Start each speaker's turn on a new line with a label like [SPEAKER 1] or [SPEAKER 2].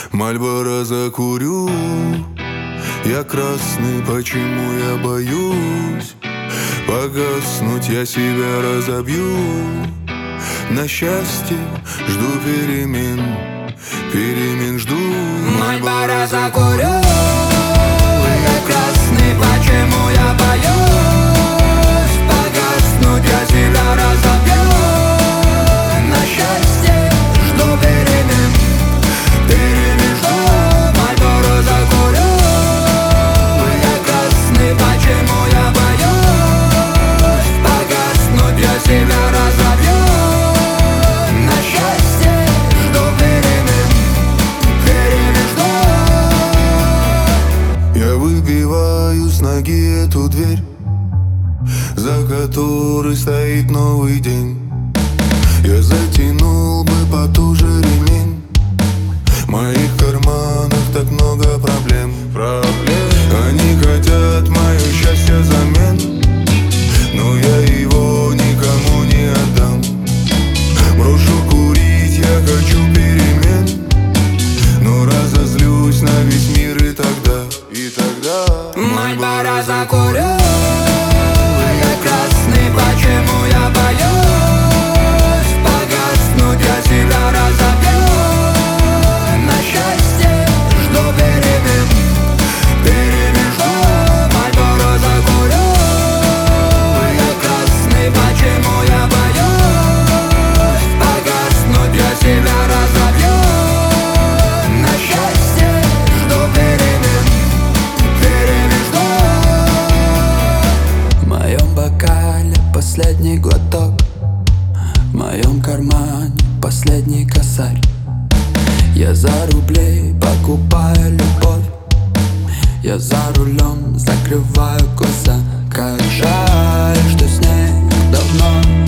[SPEAKER 1] Мальборо закурю, я красный, почему я боюсь погаснуть, я себя разобью. На счастье жду перемен, перемен жду.
[SPEAKER 2] Мальборо закурю, я красный, почему я боюсь погаснуть, я себя разобью. На счастье жду перемен, перемен жду. Мальборо закурю, я красный, почему я боюсь погаснуть, я себя разобью. На счастье жду перемен, перемен жду.
[SPEAKER 1] Я выбиваю с ноги эту дверь, за которой стоит новый день. Я затянул бы потуже ремень, в моих карманах так много проблем. Они хотят мое счастье взамен, но я его никому не отдам. Брошу курить, я хочу перемен, но разозлюсь на весь мир и тогда.
[SPEAKER 2] Мальборо закурю, я красный, почему я боюсь погаснуть, я себя разобью. На счастье жду перемен, перемен жду. Мальборо закурю, я красный, почему я боюсь погаснуть, я себя разобью. На счастье жду перемен, перемен жду. В моем бокале последний глоток, в моем кармане последний косарь. Я за рубли покупаю любовь, я за рулем закрываю глаза. Как жаль, что с ней давно